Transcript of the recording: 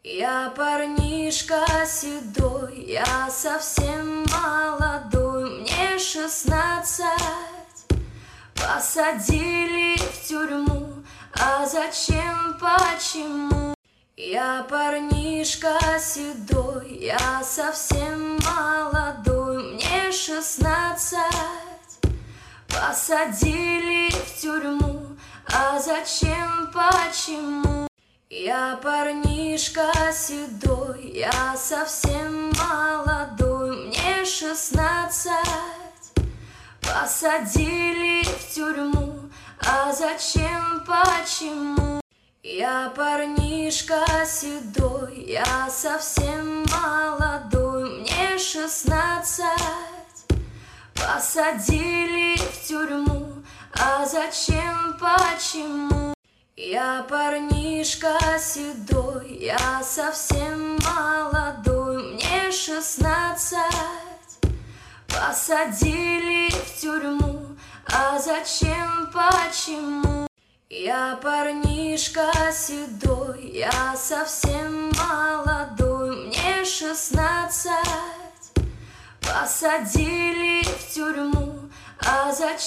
Я парнишка седой, я совсем молодой, мне 16. Посадили в тюрьму, а зачем, почему? Я парнишка седой, я совсем молодой, мне 16. Посадили в тюрьму, а зачем, почему? Я парнишка седой, я совсем молодой, мне 16. Посадили в тюрьму, а зачем, почему? Я парнишка седой, я совсем молодой, мне 16. Посадили в тюрьму, а зачем, почему? Я парнишка седой, я совсем молодой, мне 16. Посадили в тюрьму, а зачем, почему? Я парнишка седой, я совсем молодой, мне 16. Посадили в тюрьму, а зачем?